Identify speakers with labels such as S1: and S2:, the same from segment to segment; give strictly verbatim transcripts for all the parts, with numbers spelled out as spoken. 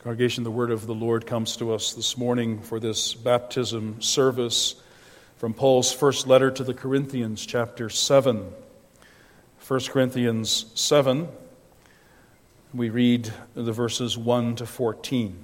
S1: Congregation, the word of the Lord comes to us this morning for this baptism service from Paul's first letter to the Corinthians, chapter seven. First Corinthians seven, we read the verses one to fourteen.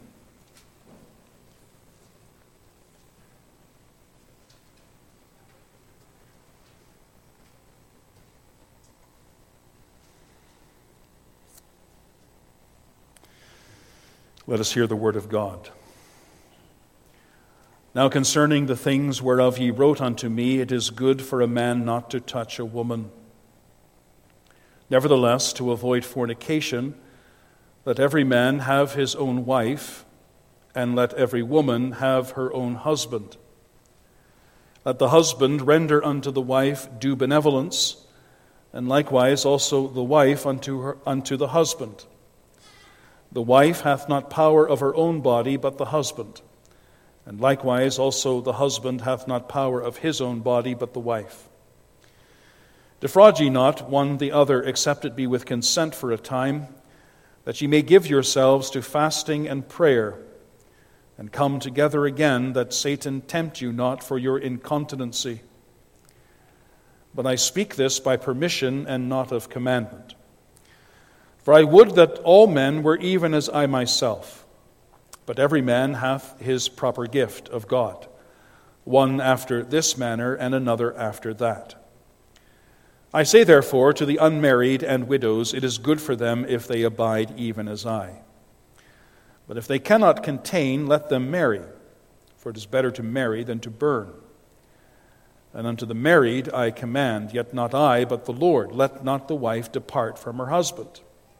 S1: Let us hear the word of God. Now concerning the things whereof ye wrote unto me, it is good for a man not to touch a woman. Nevertheless, to avoid fornication, let every man have his own wife, and let every woman have her own husband. Let the husband render unto the wife due benevolence, and likewise also the wife unto her, unto the husband. The wife hath not power of her own body, but the husband. And likewise also the husband hath not power of his own body, but the wife. Defraud ye not one the other, except it be with consent for a time, that ye may give yourselves to fasting and prayer, and come together again, that Satan tempt you not for your incontinency. But I speak this by permission and not of commandment. For I would that all men were even as I myself, but every man hath his proper gift of God, one after this manner, and another after that. I say therefore to the unmarried and widows, it is good for them if they abide even as I. But if they cannot contain, let them marry, for it is better to marry than to burn. And unto the married I command, yet not I, but the Lord, let not the wife depart from her husband.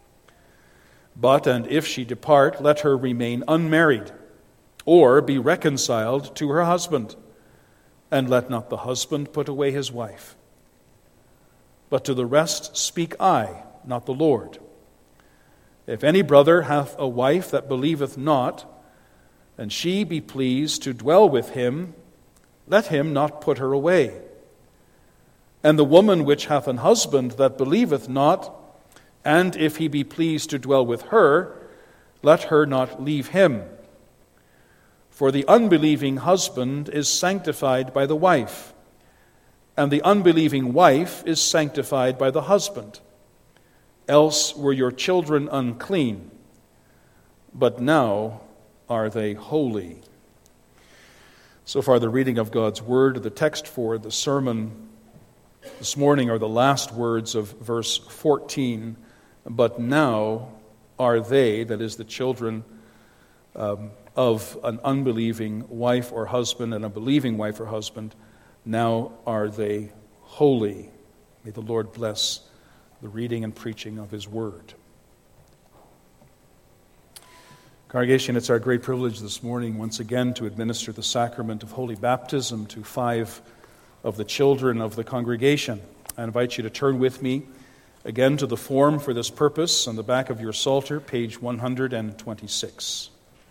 S1: But, and if she depart, let her remain unmarried, or be reconciled to her husband, and let not the husband put away his wife. But to the rest speak I, not the Lord. If any brother hath a wife that believeth not, and she be pleased to dwell with him, let him not put her away. And the woman which hath an husband that believeth not, and if he be pleased to dwell with her, let her not leave him. For the unbelieving husband is sanctified by the wife, and the unbelieving wife is sanctified by the husband. Else were your children unclean, but now are they holy. So far, the reading of God's Word. The text for the sermon this morning are the last words of verse fourteen. But now are they, that is the children um, of an unbelieving wife or husband and a believing wife or husband, now are they holy. May the Lord bless the reading and preaching of His Word. Congregation, it's our great privilege this morning once again to administer the sacrament of holy baptism to five of the children of the congregation. I invite you to turn with me again to the form for this purpose on the back of your psalter, page one hundred twenty-six.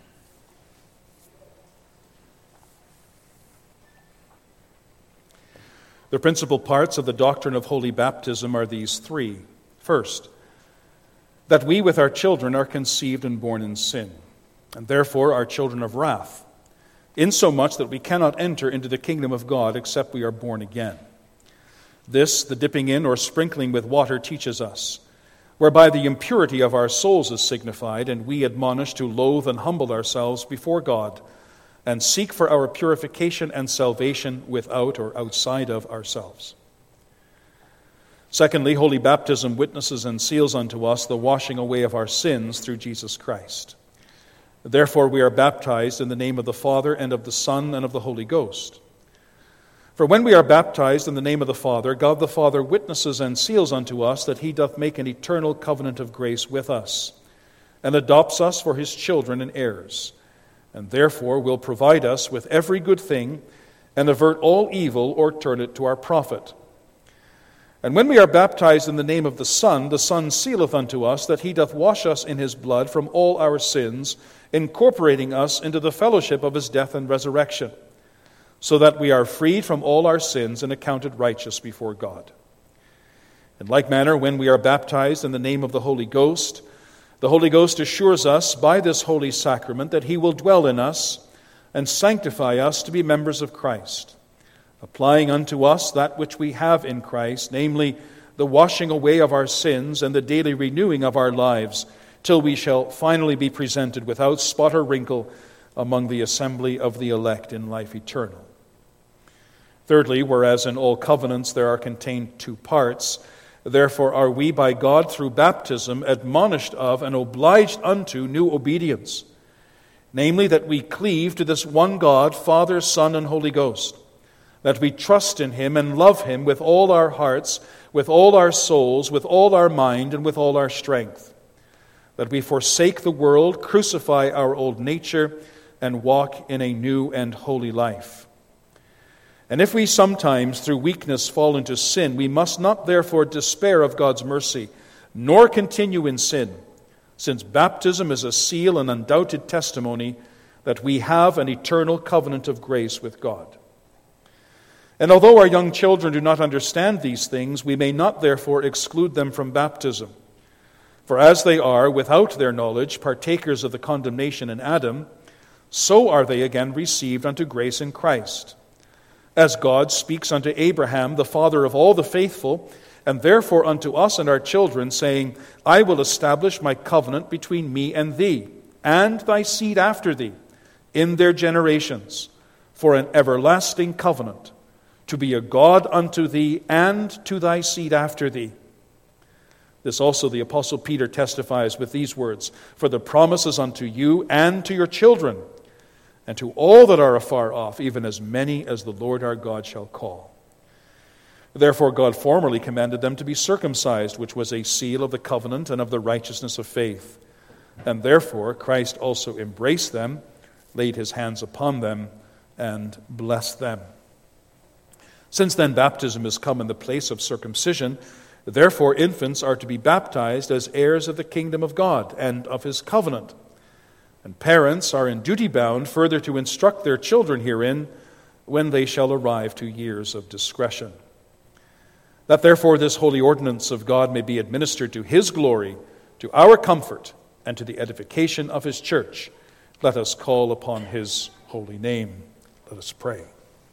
S1: The principal parts of the doctrine of holy baptism are these three. First, that we with our children are conceived and born in sin, and therefore are children of wrath, insomuch that we cannot enter into the kingdom of God except we are born again. This, the dipping in or sprinkling with water teaches us, whereby the impurity of our souls is signified, and we admonish to loathe and humble ourselves before God, and seek for our purification and salvation without or outside of ourselves. Secondly, holy baptism witnesses and seals unto us the washing away of our sins through Jesus Christ. Therefore we are baptized in the name of the Father, and of the Son, and of the Holy Ghost. For when we are baptized in the name of the Father, God the Father witnesses and seals unto us that He doth make an eternal covenant of grace with us, and adopts us for His children and heirs, and therefore will provide us with every good thing, and avert all evil, or turn it to our profit. And when we are baptized in the name of the Son, the Son sealeth unto us that He doth wash us in His blood from all our sins, incorporating us into the fellowship of His death and resurrection, so that we are freed from all our sins and accounted righteous before God. In like manner, when we are baptized in the name of the Holy Ghost, The Holy Ghost assures us by this holy sacrament that he will dwell in us and sanctify us to be members of Christ, applying unto us that which we have in Christ, namely the washing away of our sins and the daily renewing of our lives, till we shall finally be presented without spot or wrinkle among the assembly of the elect in life eternal. Thirdly, whereas in all covenants there are contained two parts, therefore are we by God through baptism admonished of and obliged unto new obedience, namely that we cleave to this one God, Father, Son, and Holy Ghost, that we trust in him and love him with all our hearts, with all our souls, with all our mind, and with all our strength, that we forsake the world, crucify our old nature, and walk in a new and holy life. And if we sometimes through weakness fall into sin, we must not therefore despair of God's mercy, nor continue in sin, since baptism is a seal and undoubted testimony that we have an eternal covenant of grace with God. And although our young children do not understand these things, we may not therefore exclude them from baptism. For as they are, without their knowledge, partakers of the condemnation in Adam, so are they again received unto grace in Christ. As God speaks unto Abraham, the father of all the faithful, and therefore unto us and our children, saying, I will establish my covenant between me and thee, and thy seed after thee, in their generations, for an everlasting covenant, to be a God unto thee and to thy seed after thee. This also the Apostle Peter testifies with these words, For the promise is unto you and to your children, and to all that are afar off, even as many as the Lord our God shall call. Therefore God formerly commanded them to be circumcised, which was a seal of the covenant and of the righteousness of faith. And therefore Christ also embraced them, laid his hands upon them, and blessed them. Since then baptism has come in the place of circumcision, therefore infants are to be baptized as heirs of the kingdom of God and of his covenant. And parents are in duty bound further to instruct their children herein when they shall arrive to years of discretion. That therefore this holy ordinance of God may be administered to his glory, to our comfort, and to the edification of his church, let us call upon his holy name. Let us pray.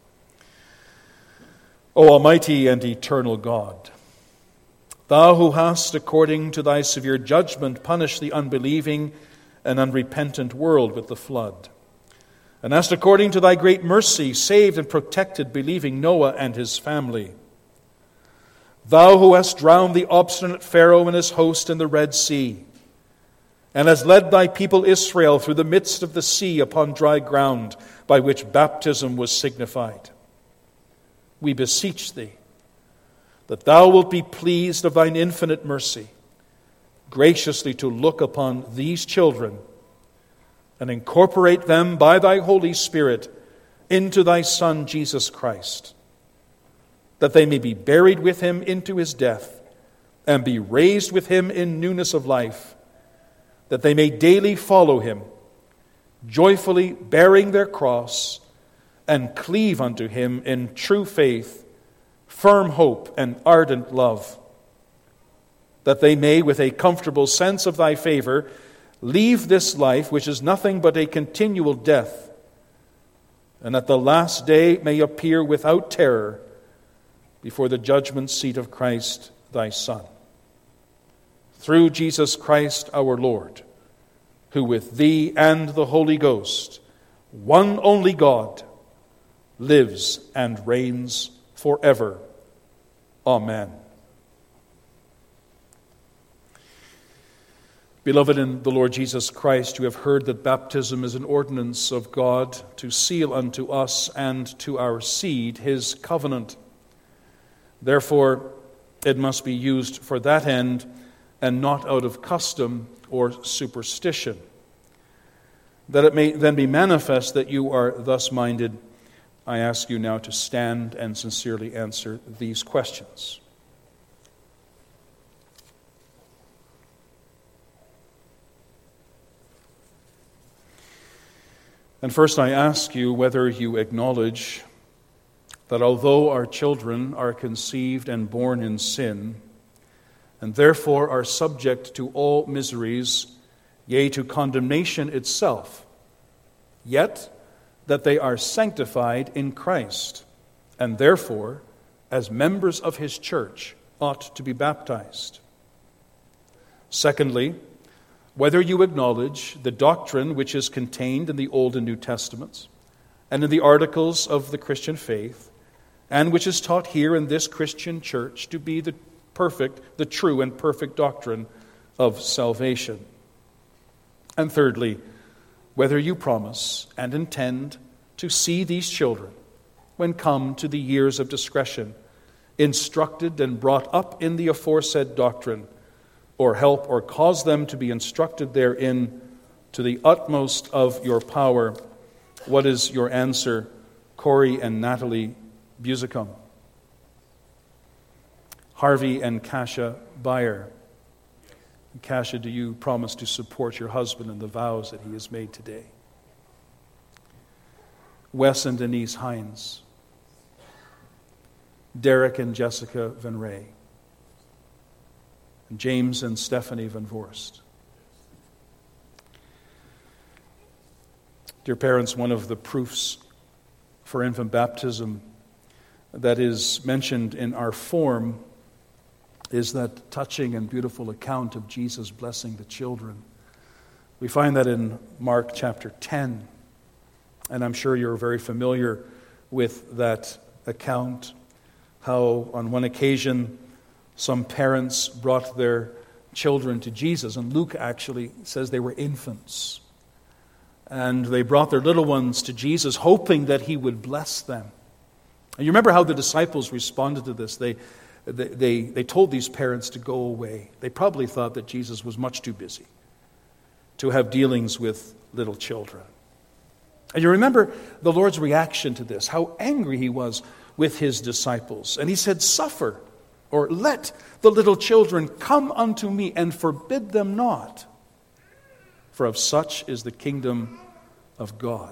S1: O Almighty and eternal God, thou who hast, according to thy severe judgment, punished the unbelieving an unrepentant world with the flood, and hast according to thy great mercy saved and protected believing Noah and his family. Thou who hast drowned the obstinate Pharaoh and his host in the Red Sea, and hast led thy people Israel through the midst of the sea upon dry ground, by which baptism was signified, we beseech thee that thou wilt be pleased of thine infinite mercy graciously to look upon these children and incorporate them by thy Holy Spirit into thy Son, Jesus Christ, that they may be buried with him into his death and be raised with him in newness of life, that they may daily follow him, joyfully bearing their cross, and cleave unto him in true faith, firm hope, and ardent love, that they may, with a comfortable sense of thy favor, leave this life, which is nothing but a continual death, and at the last day may appear without terror before the judgment seat of Christ thy Son. Through Jesus Christ our Lord, who with thee and the Holy Ghost, one only God, lives and reigns forever. Amen. Beloved in the Lord Jesus Christ, you have heard that baptism is an ordinance of God to seal unto us and to our seed his covenant. Therefore, it must be used for that end and not out of custom or superstition. That it may then be manifest that you are thus minded, I ask you now to stand and sincerely answer these questions. And first I ask you whether you acknowledge that although our children are conceived and born in sin, and therefore are subject to all miseries yea, to condemnation itself, yet that they are sanctified in Christ, and therefore, as members of his church, ought to be baptized. Secondly, whether you acknowledge the doctrine which is contained in the Old and New Testaments, and in the articles of the Christian faith, and which is taught here in this Christian church to be the perfect, the true and perfect doctrine of salvation. And thirdly, whether you promise and intend to see these children, when come to the years of discretion, instructed and brought up in the aforesaid doctrine, or help or cause them to be instructed therein to the utmost of your power. What is your answer, Corey and Natalie Busicum? Harvey and Kasia Bayer. Kasia, do you promise to support your husband in the vows that he has made today? Wes and Denise Hines. Derek and Jessica Van Ray. And James and Stephanie Van Vorst. Dear parents, one of the proofs for infant baptism that is mentioned in our form is that touching and beautiful account of Jesus blessing the children. We find that in Mark chapter ten, and I'm sure you're very familiar with that account, how on one occasion some parents brought their children to Jesus, and Luke actually says they were infants. And they brought their little ones to Jesus, hoping that he would bless them. And you remember how the disciples responded to this. They, they, they, they told these parents to go away. They probably thought that Jesus was much too busy to have dealings with little children. And you remember the Lord's reaction to this, how angry he was with his disciples. And he said, "Suffer, or let the little children come unto me, and forbid them not. For of such is the kingdom of God."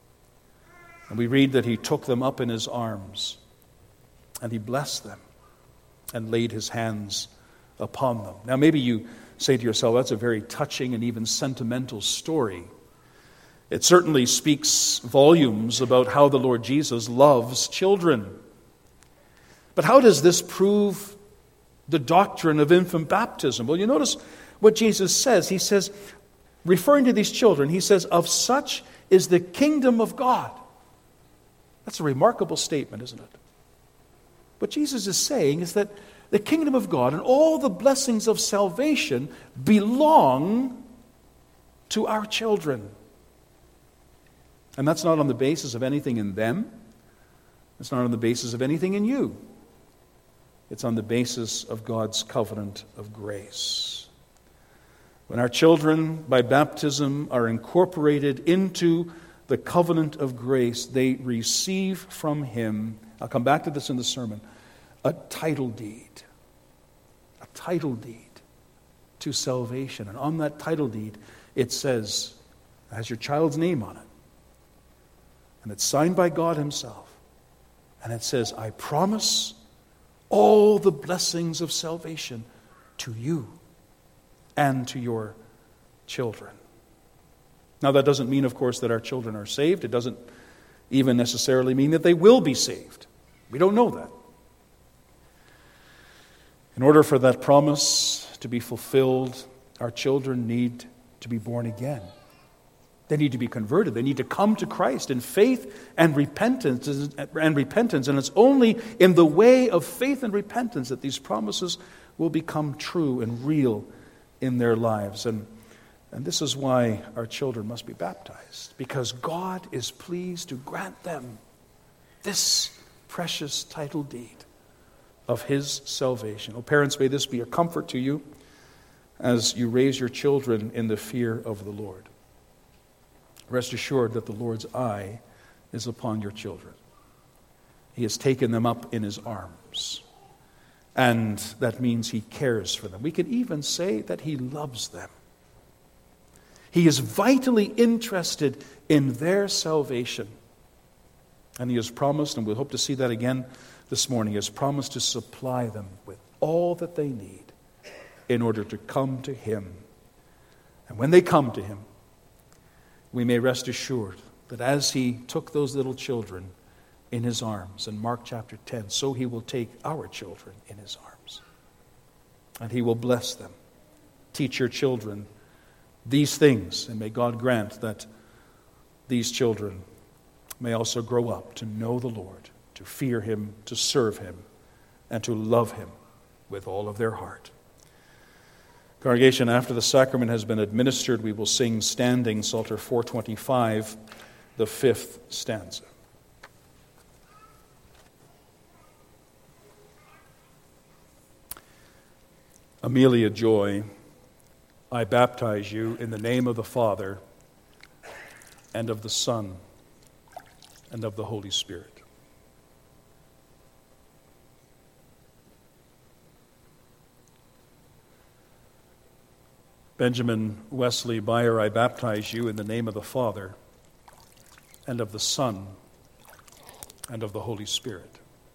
S1: And we read that he took them up in his arms, and he blessed them, and laid his hands upon them. Now maybe you say to yourself, that's a very touching and even sentimental story. It certainly speaks volumes about how the Lord Jesus loves children. But how does this prove the doctrine of infant baptism? Well, you notice what Jesus says. He says, referring to these children, he says, "Of such is the kingdom of God." That's a remarkable statement, isn't it? What Jesus is saying is that the kingdom of God and all the blessings of salvation belong to our children. And that's not on the basis of anything in them. It's not on the basis of anything in you. It's on the basis of God's covenant of grace. When our children, by baptism, are incorporated into the covenant of grace, they receive from him, I'll come back to this in the sermon, a title deed. A title deed to salvation. And on that title deed, it says, it has your child's name on it. And it's signed by God himself. And it says, "I promise all the blessings of salvation to you and to your children." Now, that doesn't mean, of course, that our children are saved. It doesn't even necessarily mean that they will be saved. We don't know that. In order for that promise to be fulfilled, our children need to be born again. They need to be converted. They need to come to Christ in faith and repentance. And repentance. And it's only in the way of faith and repentance that these promises will become true and real in their lives. And, and this is why our children must be baptized, because God is pleased to grant them this precious title deed of his salvation. Oh, parents, may this be a comfort to you as you raise your children in the fear of the Lord. Rest assured that the Lord's eye is upon your children. He has taken them up in his arms. And that means he cares for them. We can even say that he loves them. He is vitally interested in their salvation. And he has promised, and we'll hope to see that again this morning, he has promised to supply them with all that they need in order to come to him And when they come to him, we may rest assured that as he took those little children in his arms in Mark chapter ten, so he will take our children in his arms. And he will bless them. Teach your children these things, and may God grant that these children may also grow up to know the Lord, to fear him, to serve him, and to love him with all of their heart. Congregation, after the sacrament has been administered, we will sing standing Psalter four twenty-five, the fifth stanza. Amelia Joy, I baptize you in the name of the Father, and of the Son, and of the Holy Spirit. Benjamin Wesley Byer, I baptize you in the name of the Father, and of the Son, and of the Holy Spirit.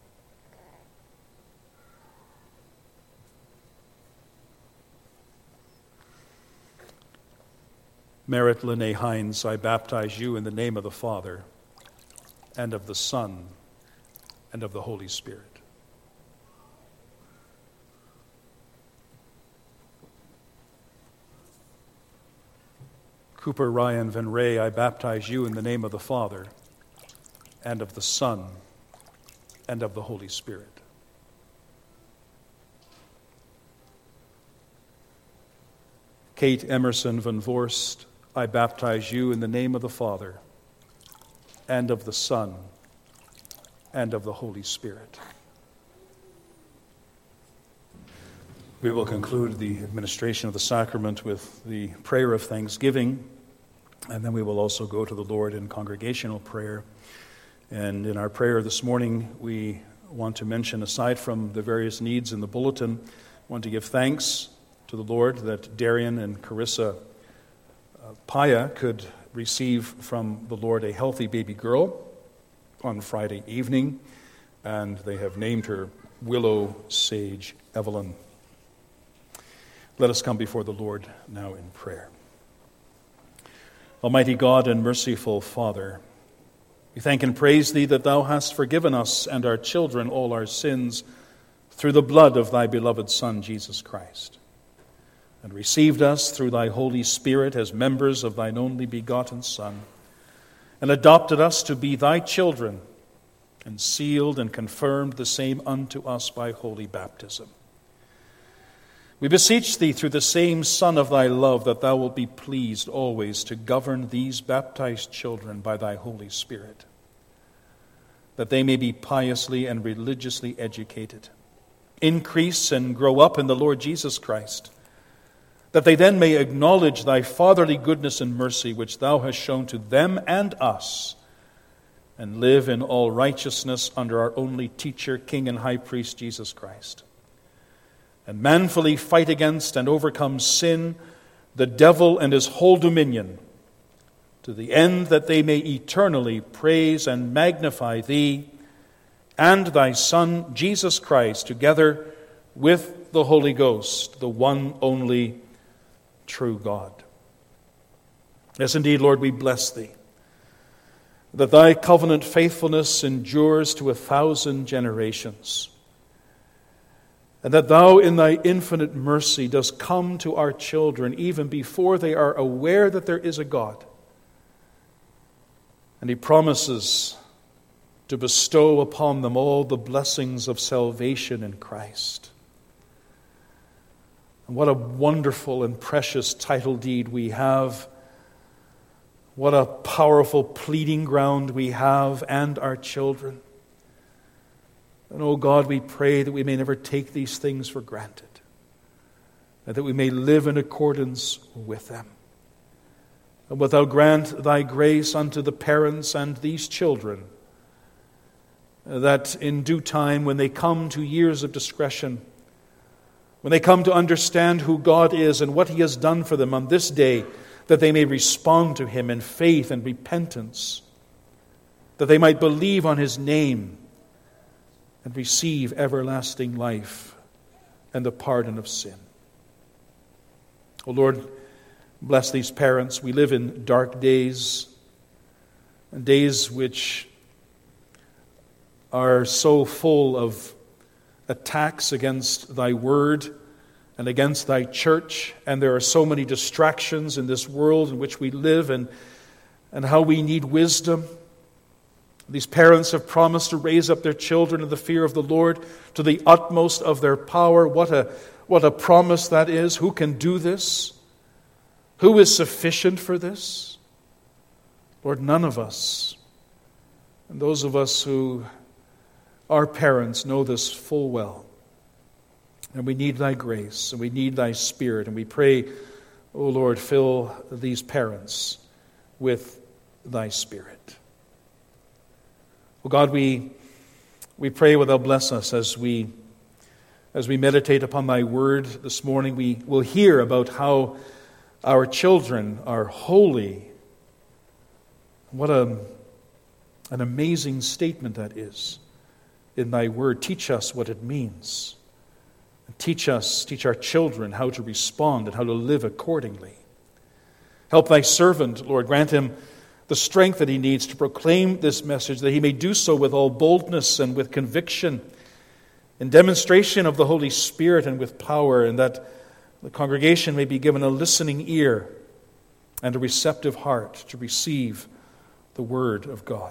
S1: Merritt Lene Hines, I baptize you in the name of the Father, and of the Son, and of the Holy Spirit. Cooper Ryan Van Ray, I baptize you in the name of the Father, and of the Son, and of the Holy Spirit. Kate Emerson Van Voorst, I baptize you in the name of the Father, and of the Son, and of the Holy Spirit. We will conclude the administration of the sacrament with the prayer of thanksgiving, and then we will also go to the Lord in congregational prayer. And in our prayer this morning, we want to mention, aside from the various needs in the bulletin, want to give thanks to the Lord that Darian and Carissa uh, Paya could receive from the Lord a healthy baby girl on Friday evening, and they have named her Willow Sage Evelyn. Let us come before the Lord now in prayer. Almighty God and merciful Father, we thank and praise Thee that Thou hast forgiven us and our children all our sins through the blood of Thy beloved Son, Jesus Christ, and received us through Thy Holy Spirit as members of Thine only begotten Son, and adopted us to be Thy children, and sealed and confirmed the same unto us by holy baptism. We beseech Thee through the same Son of Thy love that Thou wilt be pleased always to govern these baptized children by Thy Holy Spirit, that they may be piously and religiously educated, increase and grow up in the Lord Jesus Christ, that they then may acknowledge Thy fatherly goodness and mercy which Thou hast shown to them and us, and live in all righteousness under our only teacher, King and High Priest, Jesus Christ, and manfully fight against and overcome sin, the devil and his whole dominion, to the end that they may eternally praise and magnify Thee and Thy Son, Jesus Christ, together with the Holy Ghost, the one only true God. Yes, indeed, Lord, we bless Thee, that Thy covenant faithfulness endures to a thousand generations, and that Thou in Thy infinite mercy dost come to our children even before they are aware that there is a God. And He promises to bestow upon them all the blessings of salvation in Christ. And what a wonderful and precious title deed we have. What a powerful pleading ground we have and our children. And, oh God, we pray that we may never take these things for granted, and that we may live in accordance with them. And wilt Thou grant Thy grace unto the parents and these children, that in due time, when they come to years of discretion, when they come to understand who God is and what He has done for them on this day, that they may respond to Him in faith and repentance, that they might believe on His name and receive everlasting life and the pardon of sin. O Lord, Bless these parents. We live in dark days, days which are so full of attacks against thy word and against thy church, and there are so many distractions in this world in which we live, and, and how we need wisdom. These parents have promised to raise up their children in the fear of the Lord to the utmost of their power. What a, what a promise that is. Who can do this? Who is sufficient for this? Lord, none of us. And those of us who are parents know this full well. And we need thy grace, and we need thy Spirit, and we pray, O Lord, fill these parents with thy Spirit. Oh God, we we pray that thou bless us as we as we meditate upon thy word this morning. We will hear about how our children are holy. What a, an amazing statement that is in thy word. Teach us what it means. Teach us, teach our children how to respond and how to live accordingly. Help thy servant, Lord. Grant him the strength that he needs to proclaim this message, that he may do so with all boldness and with conviction, in demonstration of the Holy Spirit and with power, and that the congregation may be given a listening ear and a receptive heart to receive the word of God.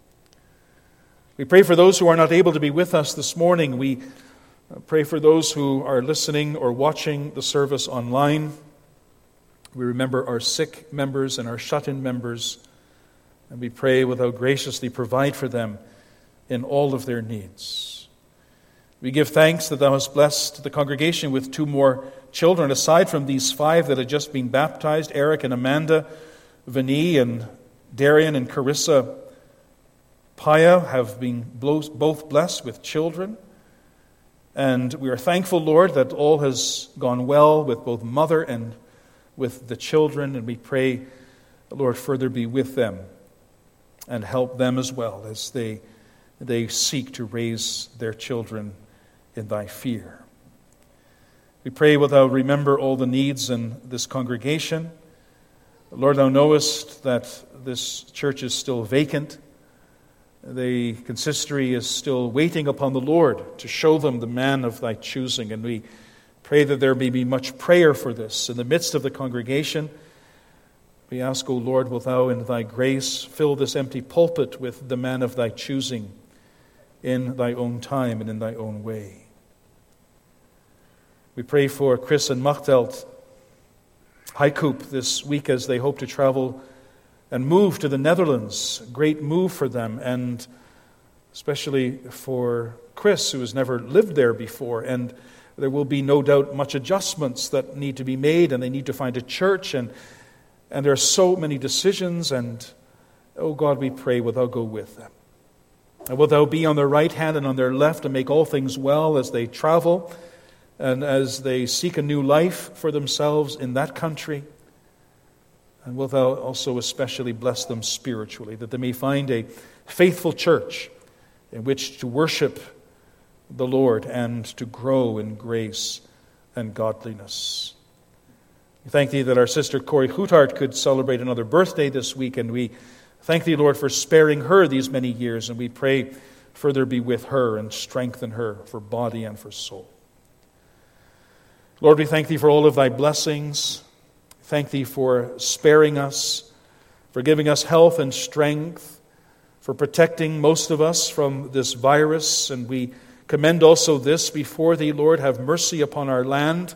S1: We pray for those who are not able to be with us this morning. We pray for those who are listening or watching the service online. We remember our sick members and our shut-in members, and we pray that thou graciously provide for them in all of their needs. We give thanks that thou hast blessed the congregation with two more children, aside from these five that had just been baptized, Eric and Amanda, Vinny and Darian and Carissa Paya have been both blessed with children. And we are thankful, Lord, that all has gone well with both mother and with the children. And we pray, Lord, further be with them and help them as well as they, they seek to raise their children in thy fear. We pray that thou remember all the needs in this congregation. Lord, thou knowest that this church is still vacant. The consistory is still waiting upon the Lord to show them the man of thy choosing. And we pray that there may be much prayer for this in the midst of the congregation. We ask, O Lord, wilt thou in thy grace fill this empty pulpit with the man of thy choosing in thy own time and in thy own way. We pray for Chris and Machteld Heikoop this week as they hope to travel and move to the Netherlands. Great move for them, and especially for Chris, who has never lived there before. And there will be no doubt much adjustments that need to be made, and they need to find a church, and and there are so many decisions. And, oh God, we pray, wilt thou go with them. And wilt thou be on their right hand and on their left and make all things well as they travel and as they seek a new life for themselves in that country. And wilt thou also especially bless them spiritually, that they may find a faithful church in which to worship the Lord and to grow in grace and godliness. We thank thee that our sister Corey Hootart could celebrate another birthday this week, and we thank thee, Lord, for sparing her these many years, and we pray further be with her and strengthen her for body and for soul. Lord, we thank thee for all of thy blessings. Thank thee for sparing us, for giving us health and strength, for protecting most of us from this virus. And we commend also this before thee, Lord. Have mercy upon our land,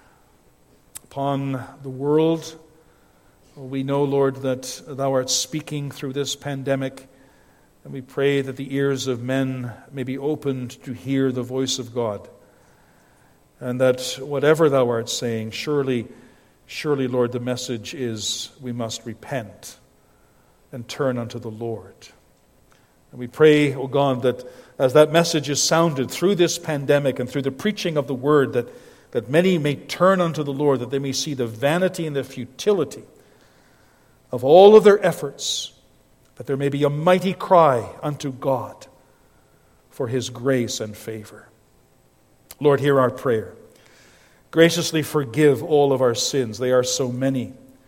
S1: upon the world. We know, Lord, that thou art speaking through this pandemic, and we pray that the ears of men may be opened to hear the voice of God, and that whatever thou art saying, surely Surely, Lord, the message is we must repent and turn unto the Lord. And we pray, O God, that as that message is sounded through this pandemic and through the preaching of the word, that, that many may turn unto the Lord, that they may see the vanity and the futility of all of their efforts, that there may be a mighty cry unto God for his grace and favor. Lord, hear our prayer. Graciously forgive all of our sins. They are so many.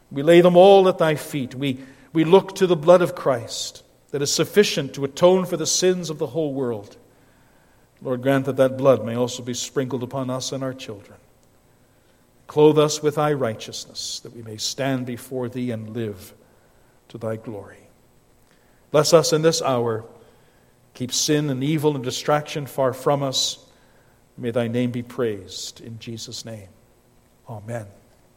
S1: We lay them all at thy feet. We, we look to the blood of Christ that is sufficient to atone for the sins of the whole world. Lord, grant that that blood may also be sprinkled upon us and our children. Clothe us with thy righteousness, that we may stand before thee and live to thy glory. Bless us in this hour. Keep sin and evil and distraction far from us. May thy name be praised. In Jesus' name, amen.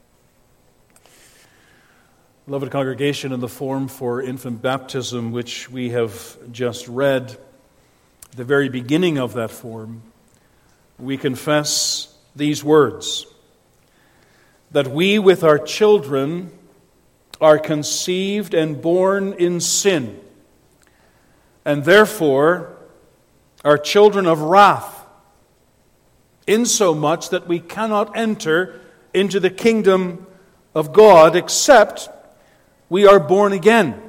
S1: Beloved congregation, in the form for infant baptism, which we have just read, at the very beginning of that form, we confess these words, that we with our children are conceived and born in sin, and therefore are children of wrath, insomuch that we cannot enter into the kingdom of God except we are born again.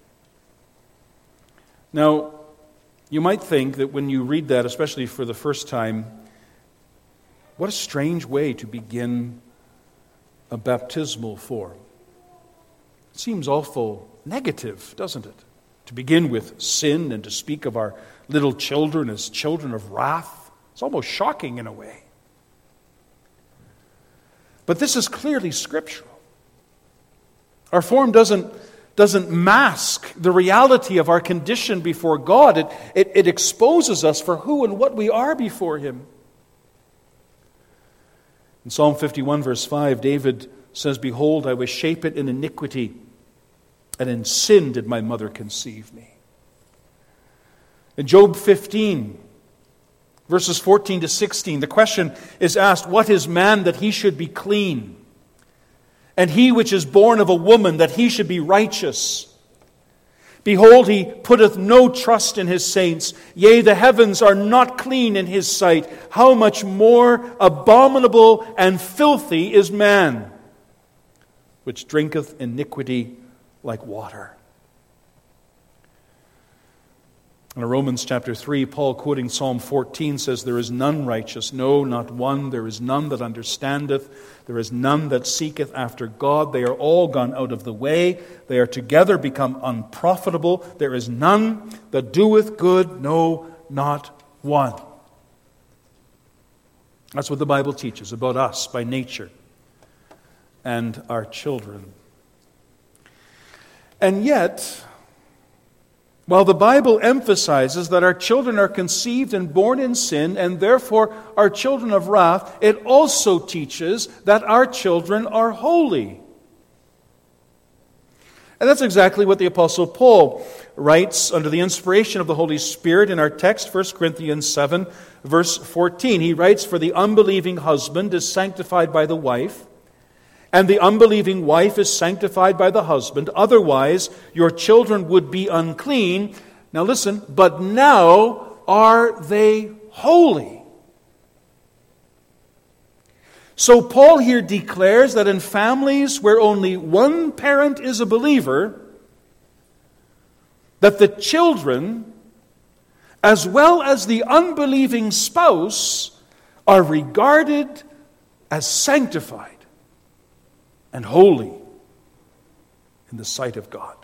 S1: Now, you might think that when you read that, especially for the first time, what a strange way to begin a baptismal form. It seems awful negative, doesn't it? To begin with sin and to speak of our little children as children of wrath. It's almost shocking in a way. But this is clearly scriptural. Our form doesn't, doesn't mask the reality of our condition before God. It, it, it exposes us for who and what we are before Him. In Psalm fifty-one, verse five, David says, "Behold, I was shapen in iniquity, and in sin did my mother conceive me." In Job fifteen, verses fourteen to sixteen, the question is asked, "What is man that he should be clean? And he which is born of a woman, that he should be righteous? Behold, he putteth no trust in his saints. Yea, the heavens are not clean in his sight. How much more abominable and filthy is man, which drinketh iniquity like water." In Romans chapter three, Paul, quoting Psalm fourteen, says, "There is none righteous, no, not one. There is none that understandeth. There is none that seeketh after God. They are all gone out of the way. They are together become unprofitable. There is none that doeth good, no, not one." That's what the Bible teaches about us by nature and our children. And yet, while the Bible emphasizes that our children are conceived and born in sin and therefore are children of wrath, it also teaches that our children are holy. And that's exactly what the Apostle Paul writes under the inspiration of the Holy Spirit in our text, First Corinthians seven, verse fourteen. He writes, "For the unbelieving husband is sanctified by the wife, and the unbelieving wife is sanctified by the husband. Otherwise, your children would be unclean." Now listen, "but now are they holy." So Paul here declares that in families where only one parent is a believer, that the children, as well as the unbelieving spouse, are regarded as sanctified and holy in the sight of God.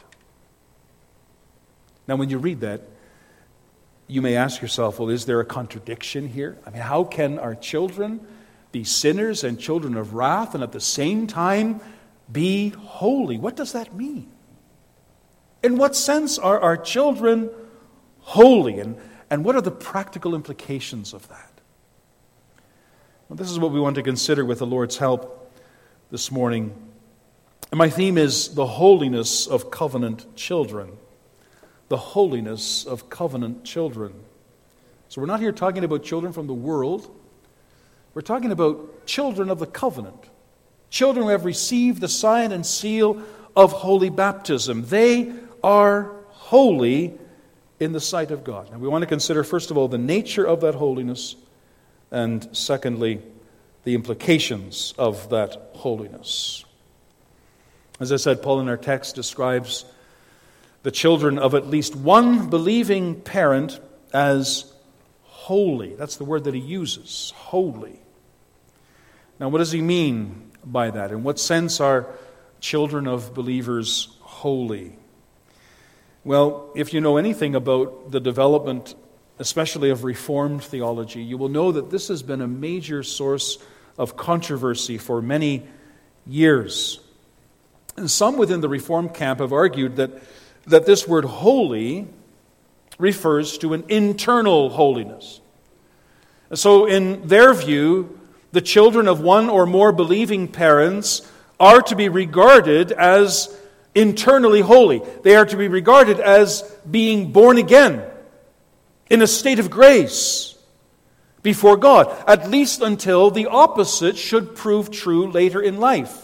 S1: Now, when you read that, you may ask yourself, well, is there a contradiction here? I mean, how can our children be sinners and children of wrath and at the same time be holy? What does that mean? In what sense are our children holy? And, and what are the practical implications of that? Well, this is what we want to consider with the Lord's help this morning. And my theme is the holiness of covenant children. The holiness of covenant children. So we're not here talking about children from the world. We're talking about children of the covenant. Children who have received the sign and seal of holy baptism. They are holy in the sight of God. And we want to consider, first of all, the nature of that holiness, and secondly, the implications of that holiness. As I said, Paul in our text describes the children of at least one believing parent as holy. That's the word that he uses, holy. Now, what does he mean by that? In what sense are children of believers holy? Well, if you know anything about the development, especially of Reformed theology, you will know that this has been a major source of controversy for many years. And some within the Reformed camp have argued that, that this word holy refers to an internal holiness. So in their view, the children of one or more believing parents are to be regarded as internally holy. They are to be regarded as being born again in a state of grace before God, at least until the opposite should prove true later in life.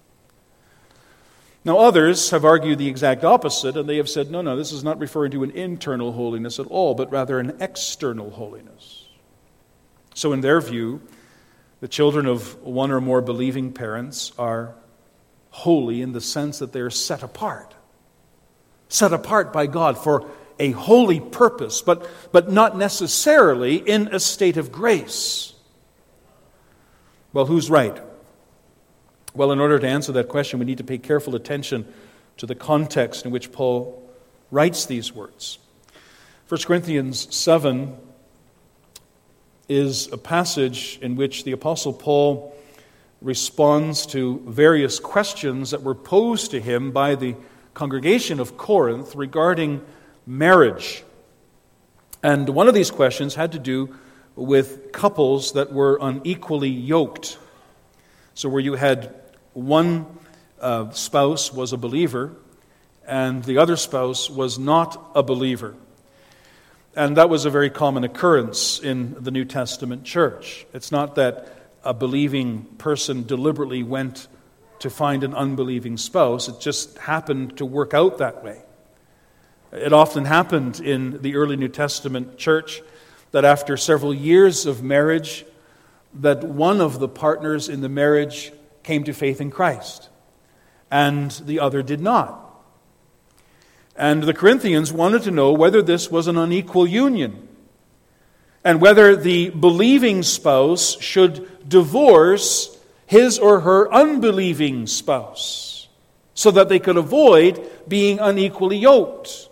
S1: Now, others have argued the exact opposite, and they have said, no, no, this is not referring to an internal holiness at all, but rather an external holiness. So in their view, the children of one or more believing parents are holy in the sense that they are set apart. Set apart by God for a holy purpose, but, but not necessarily in a state of grace. Well, who's right? Well, in order to answer that question, we need to pay careful attention to the context in which Paul writes these words. First Corinthians seven is a passage in which the Apostle Paul responds to various questions that were posed to him by the congregation of Corinth regarding marriage. And one of these questions had to do with couples that were unequally yoked. So where you had one uh, spouse was a believer and the other spouse was not a believer. And that was a very common occurrence in the New Testament church. It's not that a believing person deliberately went to find an unbelieving spouse. It just happened to work out that way. It often happened in the early New Testament church that after several years of marriage, that one of the partners in the marriage came to faith in Christ, and the other did not. And the Corinthians wanted to know whether this was an unequal union, and whether the believing spouse should divorce his or her unbelieving spouse, so that they could avoid being unequally yoked.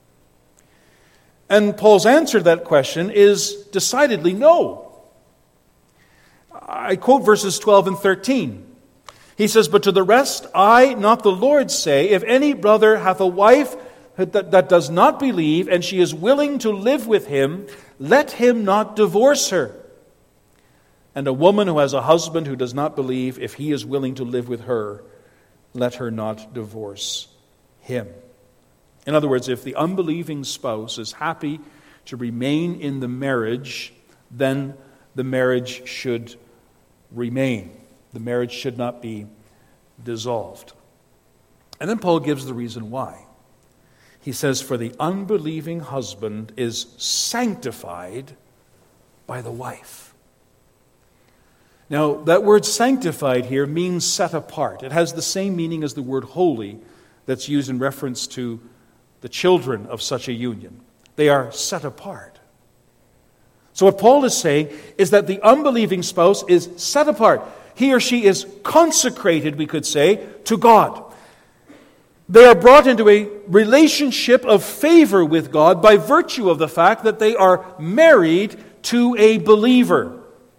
S1: And Paul's answer to that question is decidedly no. I quote verses twelve and thirteen. He says, "But to the rest I, not the Lord, say, if any brother hath a wife that, that does not believe, and she is willing to live with him, let him not divorce her. And a woman who has a husband who does not believe, if he is willing to live with her, let her not divorce him." In other words, if the unbelieving spouse is happy to remain in the marriage, then the marriage should remain. The marriage should not be dissolved. And then Paul gives the reason why. He says, "For the unbelieving husband is sanctified by the wife." Now, that word sanctified here means set apart. It has the same meaning as the word holy that's used in reference to the children of such a union. They are set apart. So what Paul is saying is that the unbelieving spouse is set apart. He or she is consecrated, we could say, to God. They are brought into a relationship of favor with God by virtue of the fact that they are married to a believer.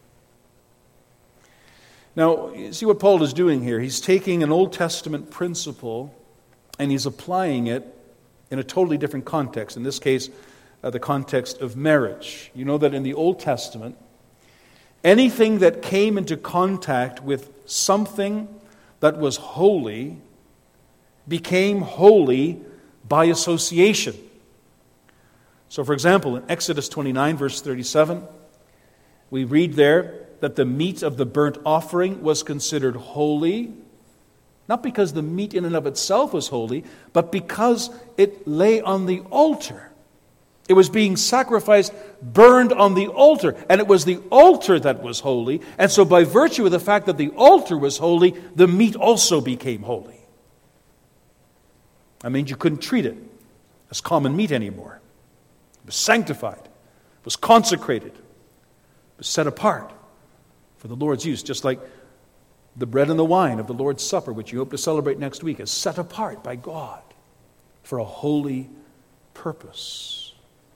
S1: Now, you see what Paul is doing here? He's taking an Old Testament principle and he's applying it in a totally different context. In this case, uh, the context of marriage. You know that in the Old Testament, anything that came into contact with something that was holy became holy by association. So, for example, in Exodus twenty-nine, verse thirty-seven, we read there that the meat of the burnt offering was considered holy, not because the meat in and of itself was holy, but because it lay on the altar. It was being sacrificed, burned on the altar, and it was the altar that was holy, and so by virtue of the fact that the altar was holy, the meat also became holy. That means you couldn't treat it as common meat anymore. It was sanctified, it was consecrated, it was set apart for the Lord's use, just like The bread and the wine of the Lord's Supper, which you hope to celebrate next week, is set apart by God for a holy purpose.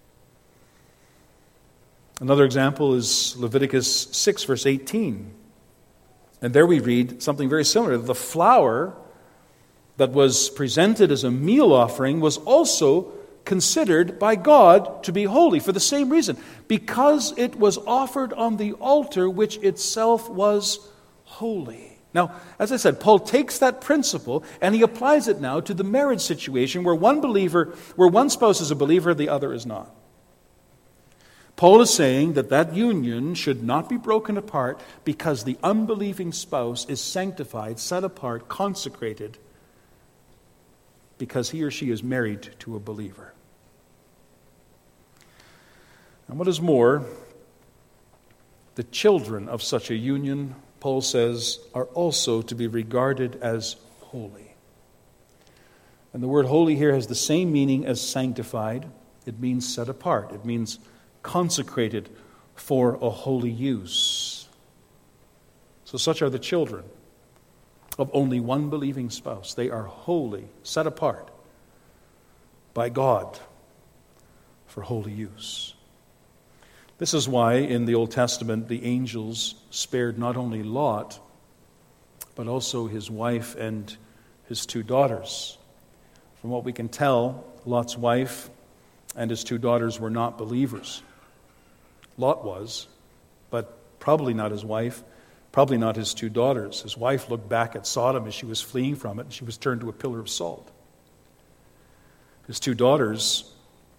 S1: Another example is Leviticus six, verse eighteen. And there we read something very similar. The flour that was presented as a meal offering was also considered by God to be holy for the same reason, because it was offered on the altar, which itself was holy. Now, as I said, Paul takes that principle and he applies it now to the marriage situation where one believer, where one spouse is a believer, the other is not. Paul is saying that that union should not be broken apart because the unbelieving spouse is sanctified, set apart, consecrated, because he or she is married to a believer. And what is more, the children of such a union, Paul says, are also to be regarded as holy. And the word holy here has the same meaning as sanctified. It means set apart. It means consecrated for a holy use. So such are the children of only one believing spouse. They are holy, set apart by God for holy use. This is why in the Old Testament the angels spared not only Lot, but also his wife and his two daughters. From what we can tell, Lot's wife and his two daughters were not believers. Lot was, but probably not his wife, probably not his two daughters. His wife looked back at Sodom as she was fleeing from it, and she was turned to a pillar of salt. His two daughters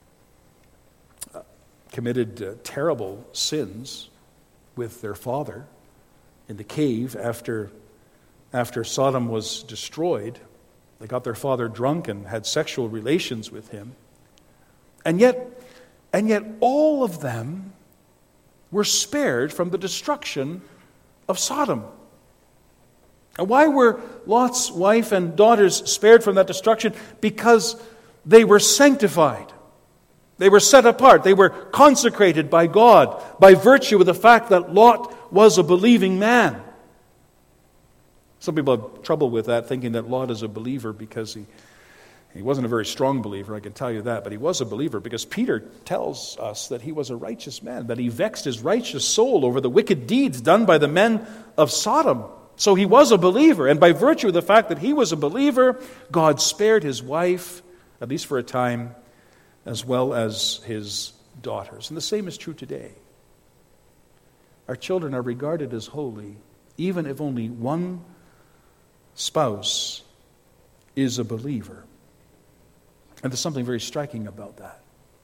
S1: committed uh, terrible sins with their father in the cave after, after Sodom was destroyed. They got their father drunk and had sexual relations with him. And yet, and yet all of them were spared from the destruction of Sodom. And why were Lot's wife and daughters spared from that destruction? Because they were sanctified. They were set apart. They were consecrated by God by virtue of the fact that Lot was a believing man. Some people have trouble with that, thinking that Lot is a believer because he, he wasn't a very strong believer, I can tell you that, but he was a believer because Peter tells us that he was a righteous man, that he vexed his righteous soul over the wicked deeds done by the men of Sodom. So he was a believer, and by virtue of the fact that he was a believer, God spared his wife, at least for a time, as well as his daughters. And the same is true today. Our children are regarded as holy, even if only one spouse is a believer. And there's something very striking about that.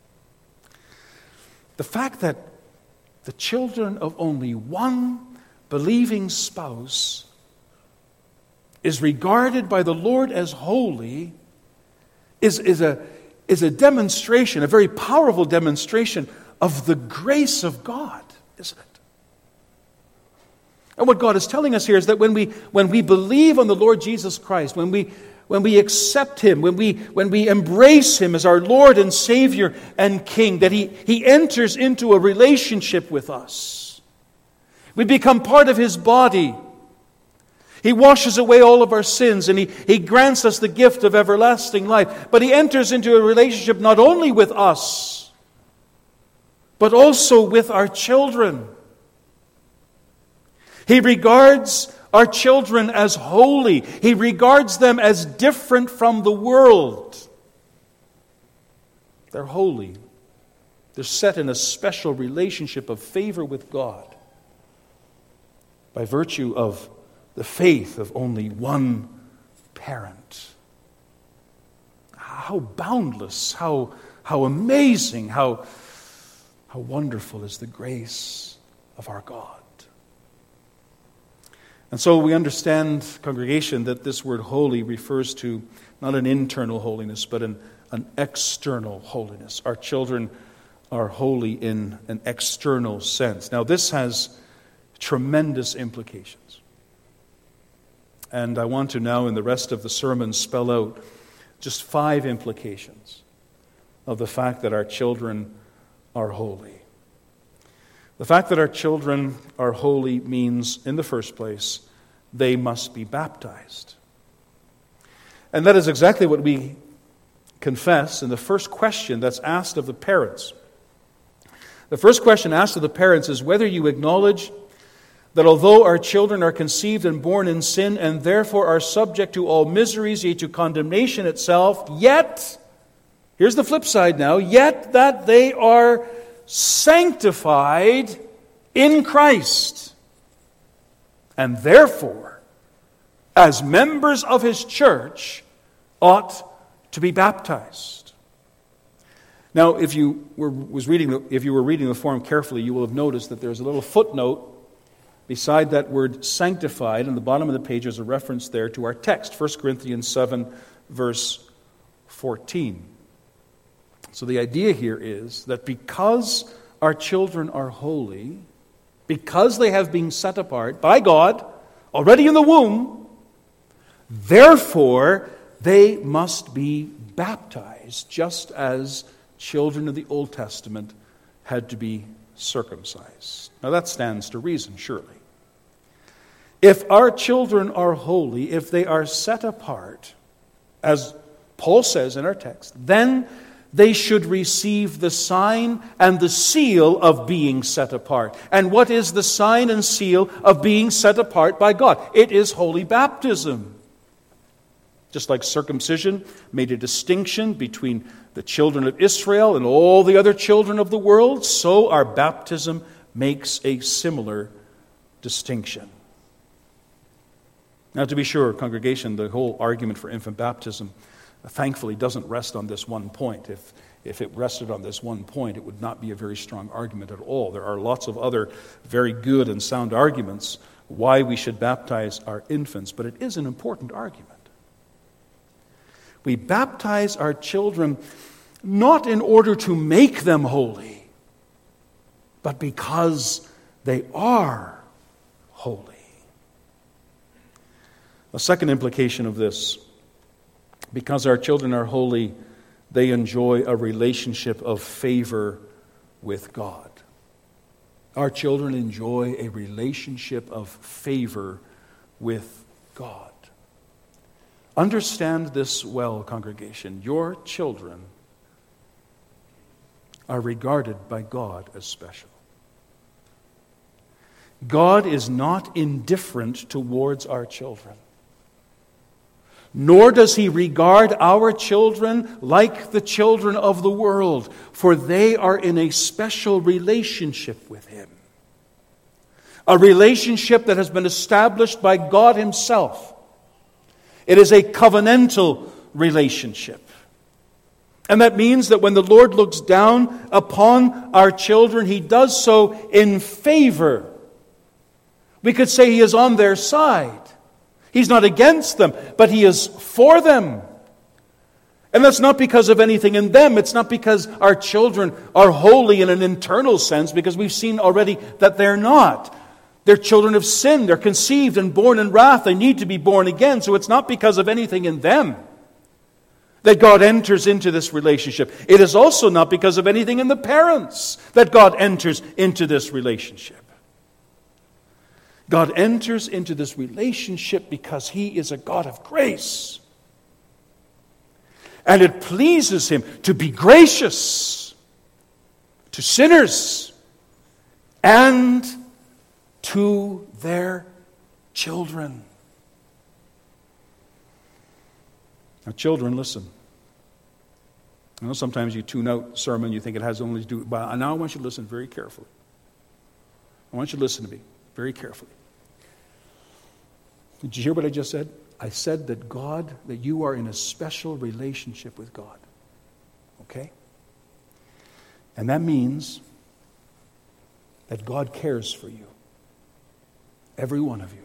S1: The fact that the children of only one believing spouse is regarded by the Lord as holy is, is a is a demonstration, a very powerful demonstration of the grace of God, isn't it? And what God is telling us here is that when we when we believe on the Lord Jesus Christ, when we when we accept Him, when we when we embrace Him as our Lord and Savior and King, that He, He enters into a relationship with us. We become part of His body. He washes away all of our sins and he, he grants us the gift of everlasting life. But He enters into a relationship not only with us, but also with our children. He regards our children as holy. He regards them as different from the world. They're holy. They're set in a special relationship of favor with God by virtue of the faith of only one parent. How boundless, how, how amazing, how, how wonderful is the grace of our God. And so we understand, congregation, that this word holy refers to not an internal holiness, but an, an external holiness. Our children are holy in an external sense. Now, this has tremendous implications. And I want to now, in the rest of the sermon, spell out just five implications of the fact that our children are holy. The fact that our children are holy means, in the first place, they must be baptized. And that is exactly what we confess in the first question that's asked of the parents. The first question asked of the parents is whether you acknowledge that although our children are conceived and born in sin and therefore are subject to all miseries, yea, to condemnation itself, yet, here's the flip side now, yet that they are sanctified in Christ, and therefore, as members of His church, ought to be baptized. Now, if you were was reading the, if you were reading the form carefully, you will have noticed that there's a little footnote beside that word sanctified. On the bottom of the page, there's a reference there to our text, First Corinthians seven, verse fourteen. So the idea here is that because our children are holy, because they have been set apart by God already in the womb, therefore they must be baptized, just as children of the Old Testament had to be circumcised. Now that stands to reason, surely. If our children are holy, if they are set apart, as Paul says in our text, then they should receive the sign and the seal of being set apart. And what is the sign and seal of being set apart by God? It is holy baptism. Just like circumcision made a distinction between the children of Israel and all the other children of the world, so our baptism makes a similar distinction. Now, to be sure, congregation, the whole argument for infant baptism thankfully doesn't rest on this one point. If, if it rested on this one point, it would not be a very strong argument at all. There are lots of other very good and sound arguments why we should baptize our infants, but it is an important argument. We baptize our children not in order to make them holy, but because they are holy. A second implication of this: because our children are holy, they enjoy a relationship of favor with God. Our children enjoy a relationship of favor with God. Understand this well, congregation. Your children are regarded by God as special. God is not indifferent towards our children. Nor does He regard our children like the children of the world, for they are in a special relationship with Him. A relationship that has been established by God Himself. It is a covenantal relationship. And that means that when the Lord looks down upon our children, He does so in favor. We could say He is on their side. He's not against them, but He is for them. And that's not because of anything in them. It's not because our children are holy in an internal sense, because we've seen already that they're not. They're children of sin. They're conceived and born in wrath. They need to be born again. So it's not because of anything in them that God enters into this relationship. It is also not because of anything in the parents that God enters into this relationship. God enters into this relationship because He is a God of grace. And it pleases Him to be gracious to sinners and to their children. Now, children, listen. I know sometimes you tune out sermon, you think it has only to do, but now I want you to listen very carefully. I want you to listen to me very carefully. Did you hear what I just said? I said that God, that you are in a special relationship with God. Okay? And that means that God cares for you. Every one of you.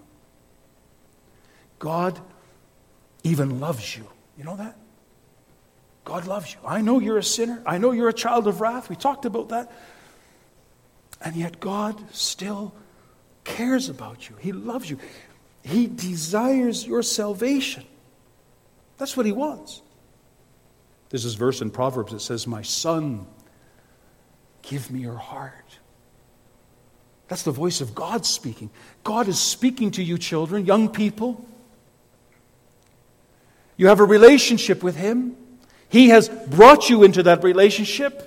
S1: God even loves you. You know that? God loves you. I know you're a sinner. I know you're a child of wrath. We talked about that. And yet God still cares about you. He loves you. He desires your salvation. That's what He wants. There's this verse in Proverbs that says, "My son, give me your heart." That's the voice of God speaking. God is speaking to you, children, young people. You have a relationship with Him. He has brought you into that relationship.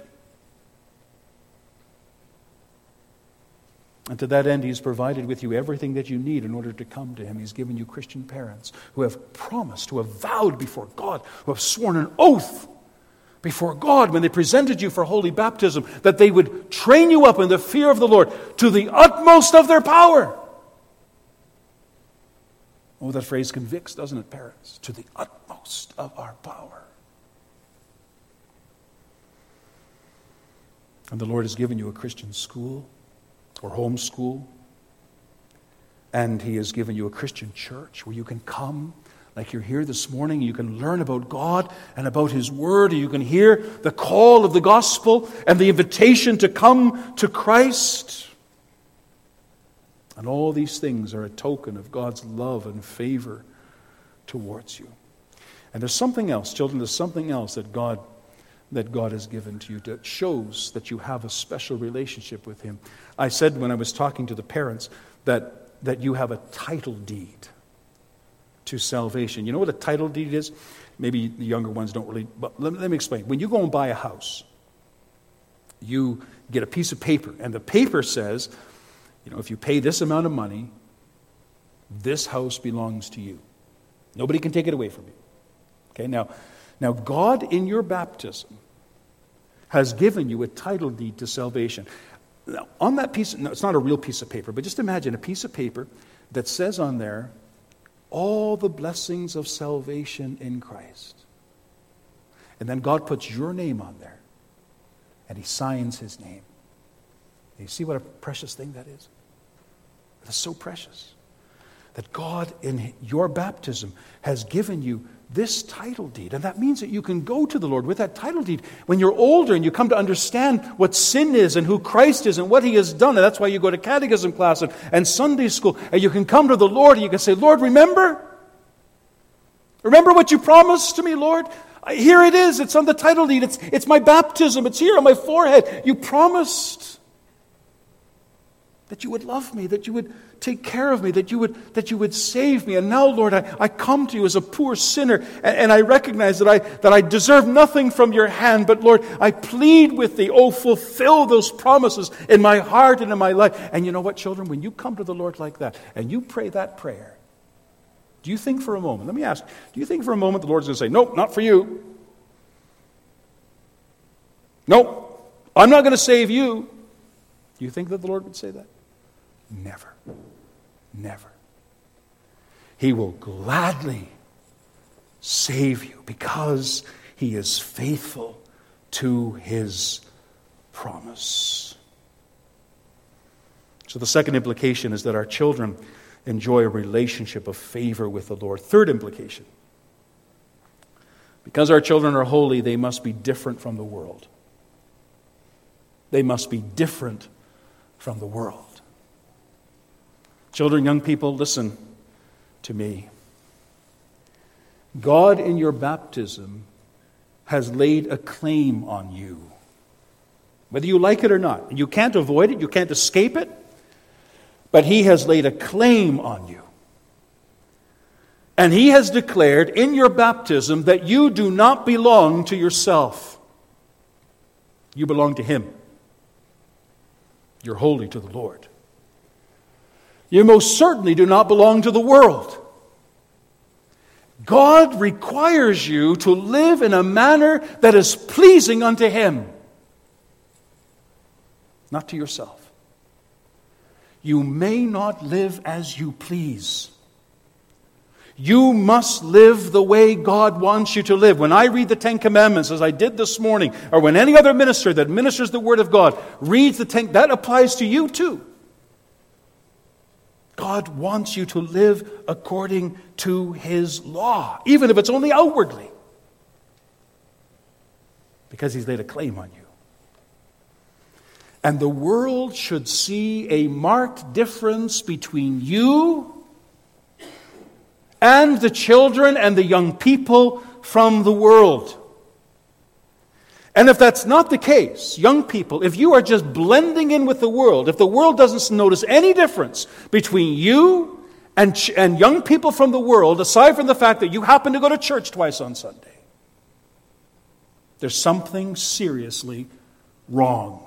S1: And to that end, He's provided with you everything that you need in order to come to Him. He's given you Christian parents who have promised, who have vowed before God, who have sworn an oath before God when they presented you for holy baptism, that they would train you up in the fear of the Lord to the utmost of their power. Oh, that phrase convicts, doesn't it, parents? To the utmost of our power. And the Lord has given you a Christian school or homeschool, and He has given you a Christian church where you can come like you're here this morning. You can learn about God and about His Word, and you can hear the call of the gospel and the invitation to come to Christ. And all these things are a token of God's love and favor towards you. And there's something else, children, there's something else that God that God has given to you that shows that you have a special relationship with Him. I said when I was talking to the parents that, that you have a title deed to salvation. You know what a title deed is? Maybe the younger ones don't really, but let, let me explain. When you go and buy a house, you get a piece of paper, and the paper says, you know, if you pay this amount of money, this house belongs to you. Nobody can take it away from you. Okay, now, now God in your baptism has given you a title deed to salvation. Now, on that piece, no, it's not a real piece of paper, but just imagine a piece of paper that says on there, all the blessings of salvation in Christ. And then God puts your name on there, and He signs His name. You see what a precious thing that is? It is so precious that God in your baptism has given you this title deed. And that means that you can go to the Lord with that title deed when you're older and you come to understand what sin is and who Christ is and what He has done. And that's why you go to catechism class and, and Sunday school. And you can come to the Lord and you can say, Lord, remember? Remember what you promised to me, Lord? Here it is. It's on the title deed. It's, it's my baptism. It's here on my forehead. You promised that you would love me, that you would take care of me, that you would that you would save me. And now, Lord, I, I come to you as a poor sinner, and, and I recognize that I that I deserve nothing from your hand. But Lord, I plead with thee, oh, fulfill those promises in my heart and in my life. And you know what, children, when you come to the Lord like that, and you pray that prayer, do you think for a moment, let me ask, do you think for a moment the Lord's going to say, nope, not for you. Nope, I'm not going to save you. Do you think that the Lord would say that? Never. Never. He will gladly save you because He is faithful to His promise. So the second implication is that our children enjoy a relationship of favor with the Lord. Third implication. Because our children are holy, they must be different from the world. They must be different from the world. Children, young people, listen to me. God in your baptism has laid a claim on you. Whether you like it or not. You can't avoid it, you can't escape it, but He has laid a claim on you. And He has declared in your baptism that you do not belong to yourself. You belong to Him. You're holy to the Lord. You most certainly do not belong to the world. God requires you to live in a manner that is pleasing unto Him, not to yourself. You may not live as you please. You must live the way God wants you to live. When I read the Ten Commandments, as I did this morning, or when any other minister that ministers the Word of God reads the Ten, that applies to you too. God wants you to live according to His law, even if it's only outwardly, because He's laid a claim on you. And the world should see a marked difference between you and the children and the young people from the world. And if that's not the case, young people, if you are just blending in with the world, if the world doesn't notice any difference between you and, ch- and young people from the world, aside from the fact that you happen to go to church twice on Sunday, there's something seriously wrong.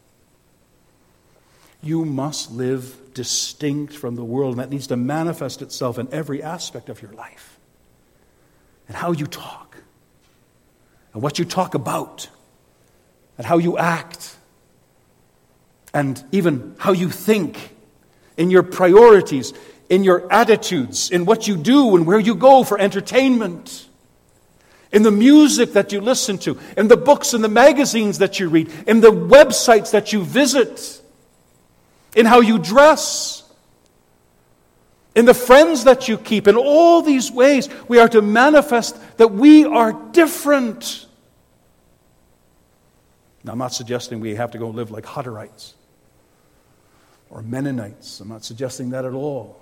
S1: You must live distinct from the world, and that needs to manifest itself in every aspect of your life. And how you talk, and what you talk about, and how you act, and even how you think, in your priorities, in your attitudes, in what you do and where you go for entertainment, in the music that you listen to, in the books and the magazines that you read, in the websites that you visit, in how you dress, in the friends that you keep. In all these ways, we are to manifest that we are different. Now, I'm not suggesting we have to go live like Hutterites or Mennonites. I'm not suggesting that at all.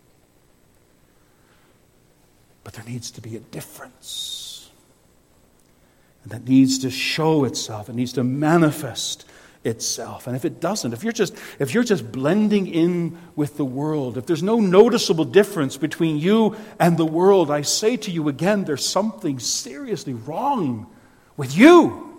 S1: But there needs to be a difference. And that needs to show itself. It needs to manifest itself. And if it doesn't, if you're just if you're just blending in with the world, if there's no noticeable difference between you and the world, I say to you again, there's something seriously wrong with you.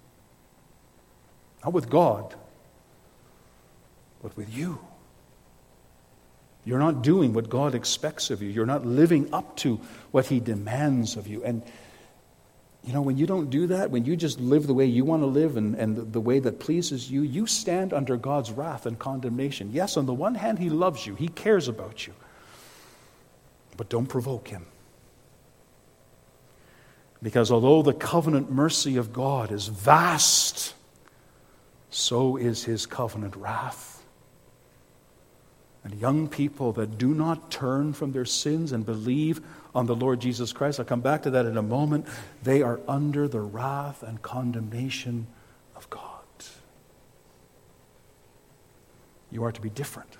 S1: Not with God, but with you. You're not doing what God expects of you. You're not living up to what He demands of you. And you know, when you don't do that, when you just live the way you want to live and, and the, the way that pleases you, you stand under God's wrath and condemnation. Yes, on the one hand, He loves you. He cares about you. But don't provoke Him. Because although the covenant mercy of God is vast, so is His covenant wrath. And young people that do not turn from their sins and believe on the Lord Jesus Christ, I'll come back to that in a moment, they are under the wrath and condemnation of God. You are to be different.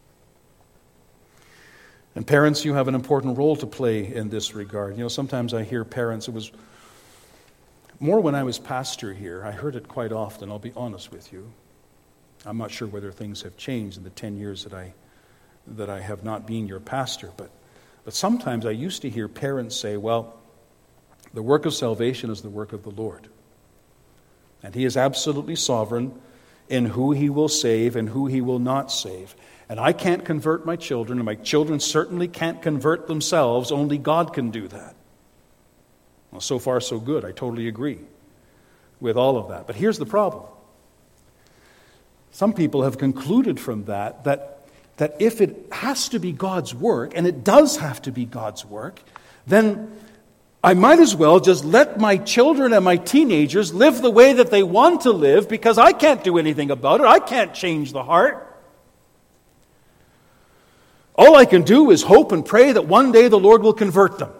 S1: And parents, you have an important role to play in this regard. You know, sometimes I hear parents, it was more when I was pastor here, I heard it quite often, I'll be honest with you. I'm not sure whether things have changed in the ten years that I that I have not been your pastor, but but sometimes I used to hear parents say, well, the work of salvation is the work of the Lord. And He is absolutely sovereign in who He will save and who He will not save. And I can't convert my children, and my children certainly can't convert themselves. Only God can do that. Well, so far so good. I totally agree with all of that. But here's the problem. Some people have concluded from that that that if it has to be God's work, and it does have to be God's work, then I might as well just let my children and my teenagers live the way that they want to live, because I can't do anything about it. I can't change the heart. All I can do is hope and pray that one day the Lord will convert them.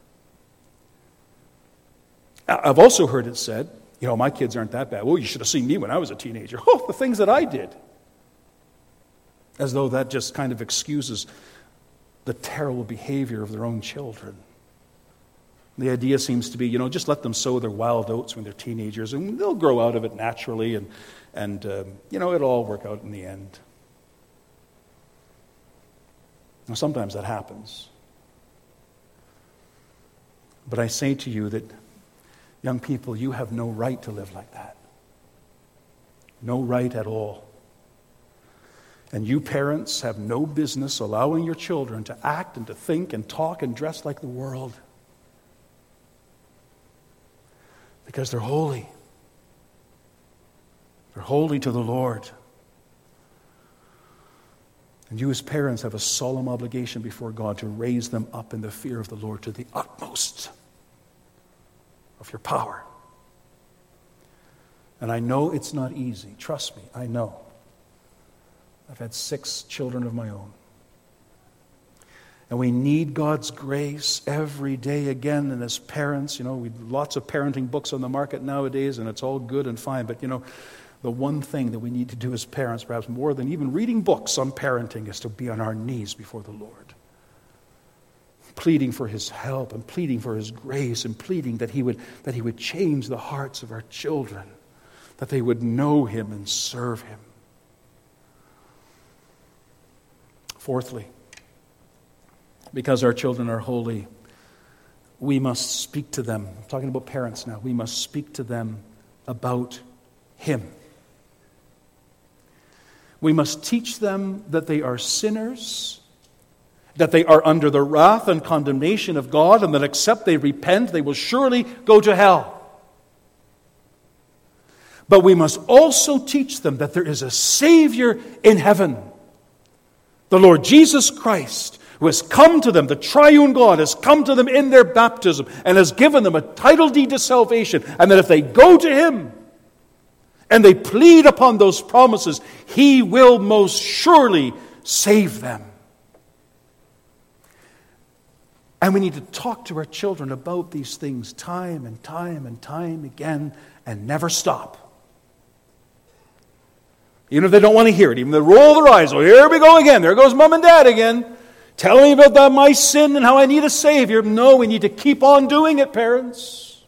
S1: I've also heard it said, you know, my kids aren't that bad. Well, you should have seen me when I was a teenager. Oh, the things that I did. As though that just kind of excuses the terrible behavior of their own children. The idea seems to be, you know, just let them sow their wild oats when they're teenagers, and they'll grow out of it naturally, and, and um, you know, it'll all work out in the end. Now, sometimes that happens. But I say to you that, young people, you have no right to live like that. No right at all. And you parents have no business allowing your children to act and to think and talk and dress like the world. Because they're holy. They're holy to the Lord. And you as parents have a solemn obligation before God to raise them up in the fear of the Lord to the utmost of your power. And I know it's not easy. Trust me, I know. I've had six children of my own. And we need God's grace every day again. And as parents, you know, we lots of parenting books on the market nowadays, and it's all good and fine. But, you know, the one thing that we need to do as parents, perhaps more than even reading books on parenting, is to be on our knees before the Lord. pleading for his help and pleading for his grace and pleading that he would, that he would change the hearts of our children, that they would know him and serve him. Fourthly, because our children are holy, we must speak to them. I'm talking about parents now. We must speak to them about him. We must teach them that they are sinners, that they are under the wrath and condemnation of God, and that except they repent, they will surely go to hell. But we must also teach them that there is a Savior in heaven, the Lord Jesus Christ, who has come to them, the triune God has come to them in their baptism and has given them a title deed to salvation, and that if they go to him and they plead upon those promises, he will most surely save them. And we need to talk to our children about these things time and time and time again and never stop. Even if they don't want to hear it, even if they roll their eyes, oh, here we go again, there goes mom and dad again, telling me about that, my sin and how I need a Savior. No, we need to keep on doing it, parents.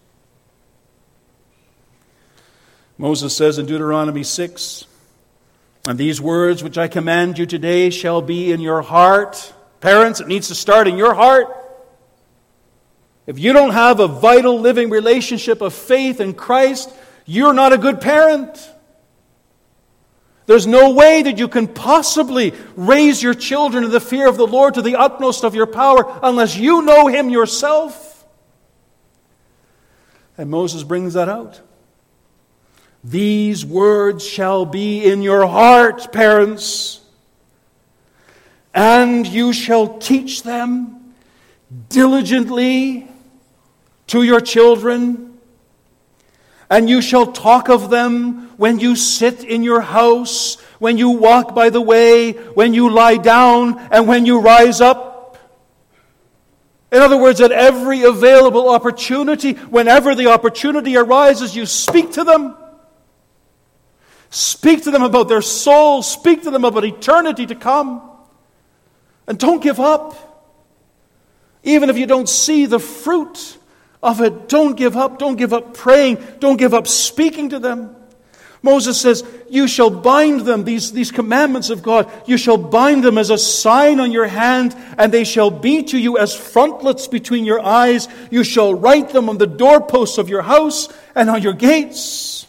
S1: Moses says in Deuteronomy six, and these words which I command you today shall be in your heart. Parents, it needs to start in your heart. If you don't have a vital, living relationship of faith in Christ, you're not a good parent. There's no way that you can possibly raise your children in the fear of the Lord to the utmost of your power unless you know him yourself. And Moses brings that out. These words shall be in your heart, parents, and you shall teach them diligently to your children, and you shall talk of them when you sit in your house, when you walk by the way, when you lie down, and when you rise up. In other words, at every available opportunity, whenever the opportunity arises, you speak to them. Speak to them about their souls. Speak to them about eternity to come. And don't give up. Even if you don't see the fruit of it, don't give up. Don't give up praying. Don't give up speaking to them. Moses says, you shall bind them, these, these commandments of God, you shall bind them as a sign on your hand, and they shall be to you as frontlets between your eyes. You shall write them on the doorposts of your house and on your gates.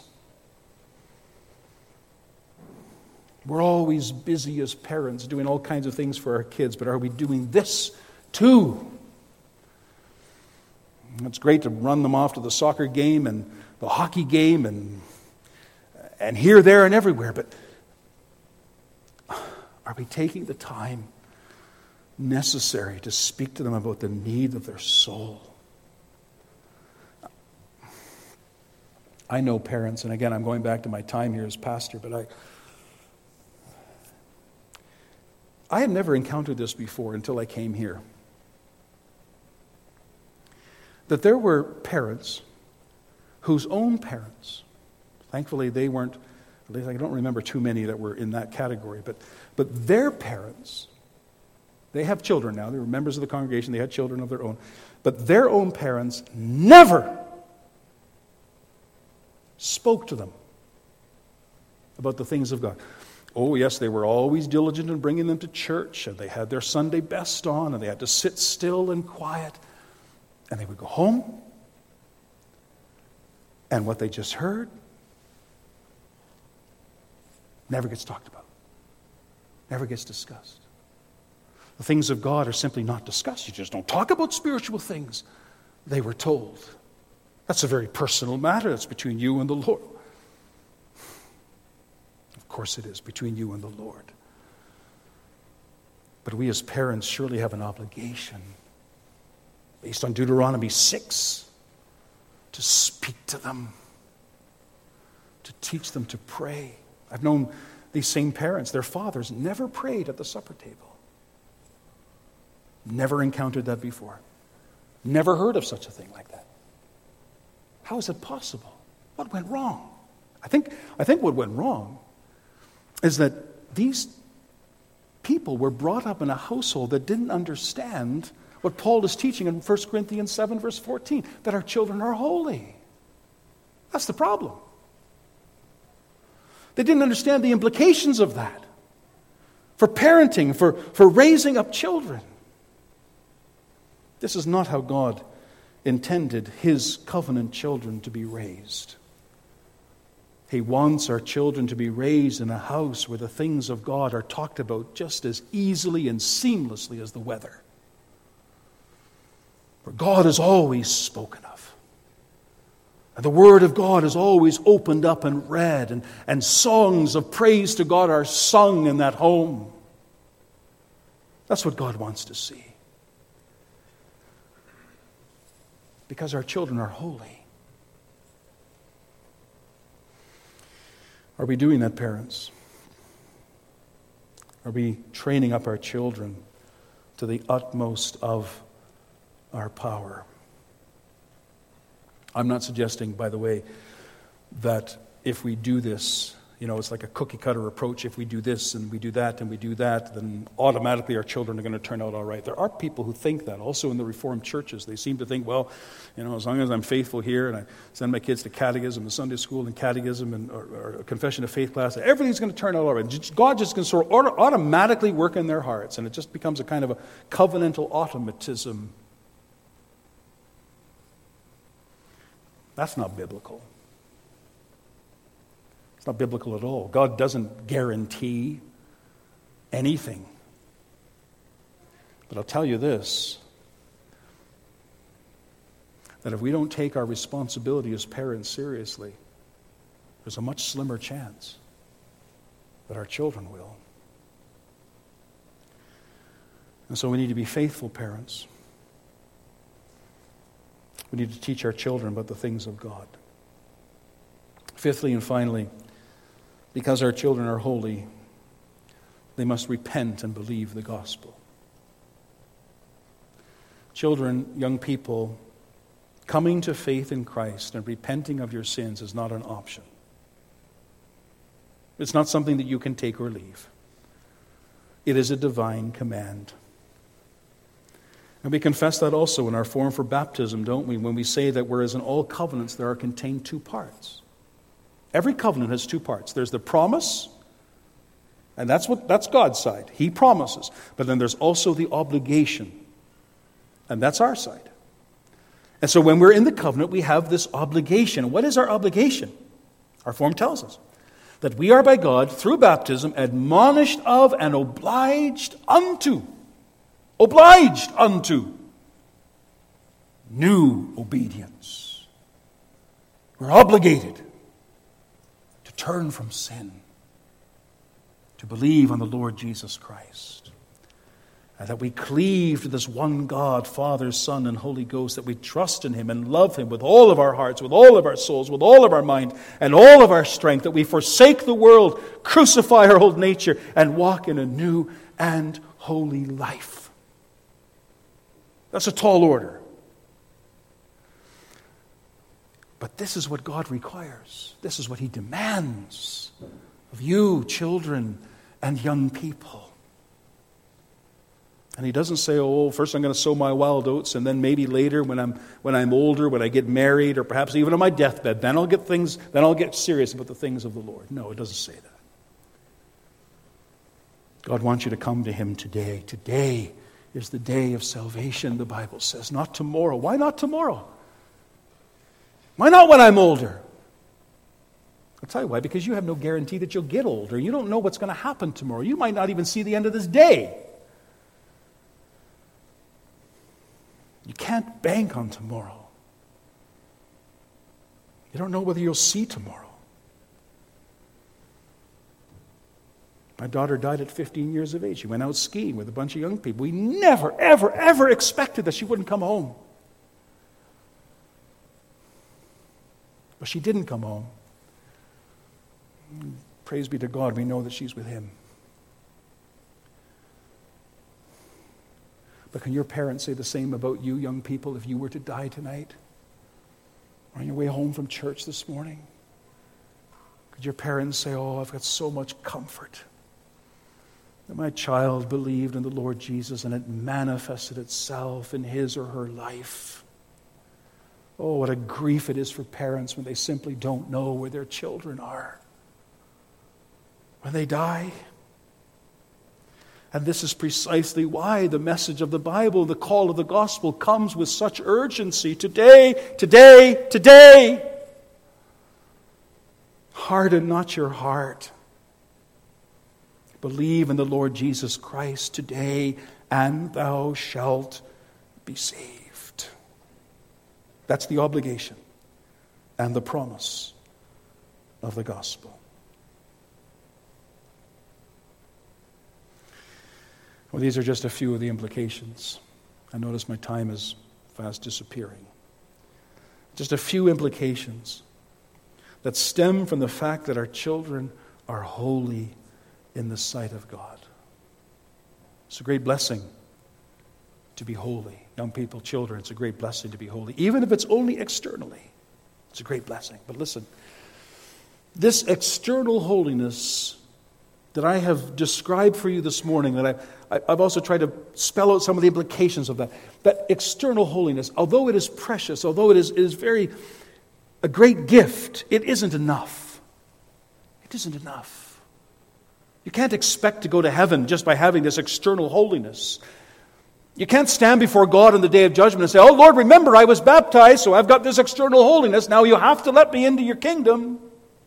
S1: We're always busy as parents doing all kinds of things for our kids, but are we doing this too? It's great to run them off to the soccer game and the hockey game and and here, there, and everywhere, but are we taking the time necessary to speak to them about the need of their soul? I know parents, and again, I'm going back to my time here as pastor, but I I had never encountered this before until I came here. That there were parents whose own parents, thankfully they weren't, at least I don't remember too many that were in that category, but, but their parents, they have children now, they were members of the congregation, they had children of their own, but their own parents never spoke to them about the things of God. Oh, yes, they were always diligent in bringing them to church, and they had their Sunday best on, and they had to sit still and quiet, and they would go home, and what they just heard never gets talked about, never gets discussed. The things of God are simply not discussed. You just don't talk about spiritual things, they were told. That's a very personal matter. That's between you and the Lord. Of course it is, between you and the Lord. But we as parents surely have an obligation, based on Deuteronomy six, to speak to them, to teach them to pray. I've known these same parents, their fathers never prayed at the supper table. Never encountered that before. Never heard of such a thing like that. How is it possible? What went wrong? I think, I think what went wrong is that these people were brought up in a household that didn't understand what Paul is teaching in First Corinthians seven, verse fourteen, that our children are holy. That's the problem. They didn't understand the implications of that for parenting, for, for raising up children. This is not how God intended His covenant children to be raised. He wants our children to be raised in a house where the things of God are talked about just as easily and seamlessly as the weather. Where God is always spoken of. And the Word of God is always opened up and read, and, and songs of praise to God are sung in that home. That's what God wants to see. Because our children are holy. Are we doing that, parents? Are we training up our children to the utmost of our power? I'm not suggesting, by the way, that if we do this, you know, it's like a cookie-cutter approach. If we do this and we do that and we do that, then automatically our children are going to turn out all right. There are people who think that. Also in the Reformed churches, they seem to think, well, you know, as long as I'm faithful here and I send my kids to catechism and Sunday school and catechism and or, or a confession of faith class, everything's going to turn out all right. God just going to sort of automatically work in their hearts, and it just becomes a kind of a covenantal automatism. That's not biblical. It's not biblical at all. God doesn't guarantee anything. But I'll tell you this, that if we don't take our responsibility as parents seriously, there's a much slimmer chance that our children will. And so we need to be faithful parents. We need to teach our children about the things of God. Fifthly and finally, because our children are holy, they must repent and believe the gospel. Children, young people, coming to faith in Christ and repenting of your sins is not an option. It's not something that you can take or leave. It is a divine command. And we confess that also in our form for baptism, don't we? When we say that whereas in all covenants there are contained two parts. Every covenant has two parts. There's the promise, and that's what that's God's side. He promises. But then there's also the obligation, and that's our side. And so when we're in the covenant, we have this obligation. What is our obligation? Our form tells us that we are by God, through baptism, admonished of and obliged unto, obliged unto new obedience. We're obligated to turn from sin, to believe on the Lord Jesus Christ, and that we cleave to this one God, Father, Son, and Holy Ghost, that we trust in Him and love Him with all of our hearts, with all of our souls, with all of our mind, and all of our strength, that we forsake the world, crucify our old nature, and walk in a new and holy life. That's a tall order. But this is what God requires. This is what He demands of you, children and young people. And He doesn't say, oh, first I'm going to sow my wild oats, and then maybe later when I'm when I'm older, when I get married, or perhaps even on my deathbed, then I'll get things, then I'll get serious about the things of the Lord. No, it doesn't say that. God wants you to come to Him today. Today is the day of salvation, the Bible says, not tomorrow. Why not tomorrow? Why not when I'm older? I'll tell you why. Because you have no guarantee that you'll get older. You don't know what's going to happen tomorrow. You might not even see the end of this day. You can't bank on tomorrow. You don't know whether you'll see tomorrow. My daughter died at fifteen years of age. She went out skiing with a bunch of young people. We never, ever, ever expected that she wouldn't come home. But she didn't come home. Praise be to God, we know that she's with Him. But can your parents say the same about you, young people, if you were to die tonight? Or on your way home from church this morning? Could your parents say, oh, I've got so much comfort that my child believed in the Lord Jesus and it manifested itself in his or her life. Oh, what a grief it is for parents when they simply don't know where their children are when they die. And this is precisely why the message of the Bible, the call of the gospel, comes with such urgency. Today, today, today. Harden not your heart. Believe in the Lord Jesus Christ today, and thou shalt be saved. That's the obligation and the promise of the gospel. Well, these are just a few of the implications. I notice my time is fast disappearing. Just a few implications that stem from the fact that our children are holy in the sight of God. It's a great blessing to be holy. Young people, children, it's a great blessing to be holy. Even if it's only externally, it's a great blessing. But listen, this external holiness that I have described for you this morning, that I, I've also tried to spell out some of the implications of that. That external holiness, although it is precious, although it is, it is very a great gift, it isn't enough. It isn't enough. You can't expect to go to heaven just by having this external holiness. You can't stand before God on the day of judgment and say, "Oh Lord, remember I was baptized, so I've got this external holiness. Now you have to let me into your kingdom."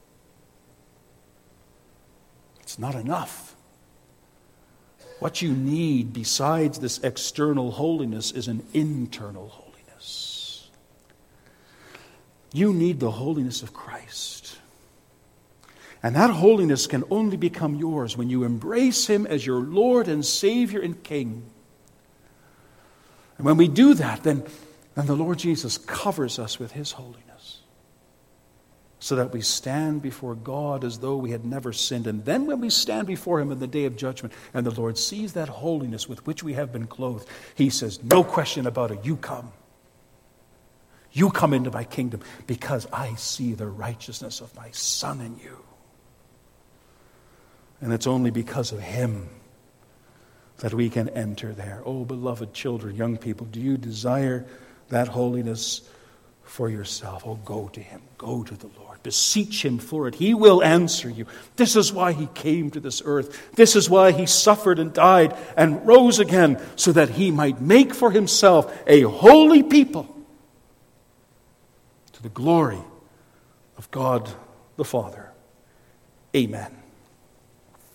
S1: It's not enough. What you need besides this external holiness is an internal holiness. You need the holiness of Christ. And that holiness can only become yours when you embrace Him as your Lord and Savior and King. And when we do that, then, then the Lord Jesus covers us with His holiness, so that we stand before God as though we had never sinned. And then when we stand before Him in the day of judgment, and the Lord sees that holiness with which we have been clothed, He says, "No question about it, you come. You come into my kingdom because I see the righteousness of my Son in you." And it's only because of Him that we can enter there. Oh, beloved children, young people, do you desire that holiness for yourself? Oh, go to Him. Go to the Lord. Beseech Him for it. He will answer you. This is why He came to this earth. This is why He suffered and died and rose again, so that He might make for Himself a holy people to the glory of God the Father. Amen.